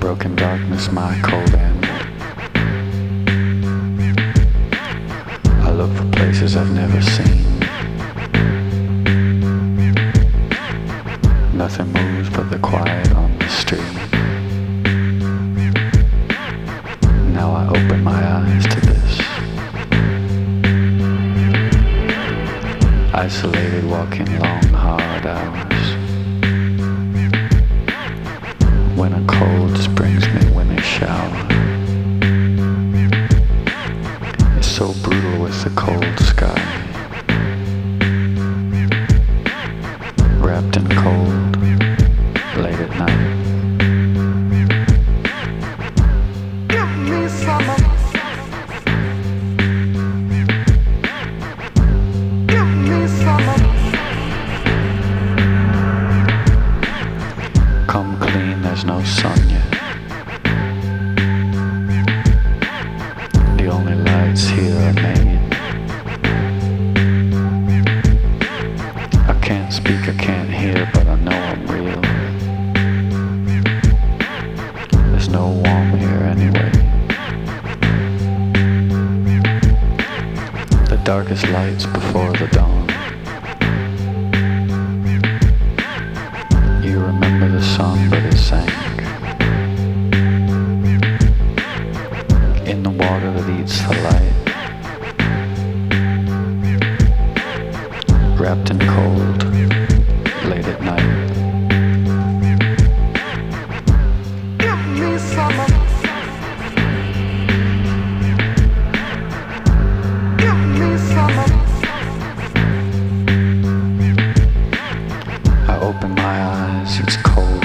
Broken darkness, my cold end. I look for places I've never seen. Nothing moves but the quiet on the street. Now I open my eyes to this. Isolated, walking long, hard hours. When a cold springs midwinter shower. It's so brutal with the cold sky. Wrapped in cold, late at night. Give me some of, give me some of. Come clean, there's no sun yet. The only lights here are made. I can't speak, I can't hear, but I know I'm real. There's no warm here anyway. The darkest lights before the dawn. You remember the sun, but it sank in the water that eats the light. Wrapped in cold, late at night. Give me some of, give me some of. I open my eyes, it's cold.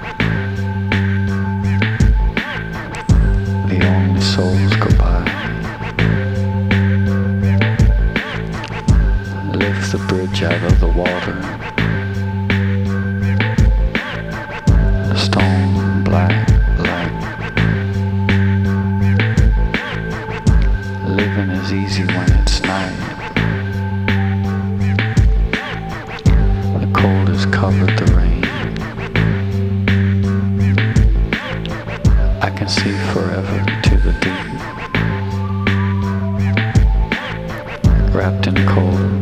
The only souls go by. Lift the bridge out of the water. A stone black light. Living is easy when it's night. The cold has covered the rain. I can see forever to the deep. Wrapped in cold.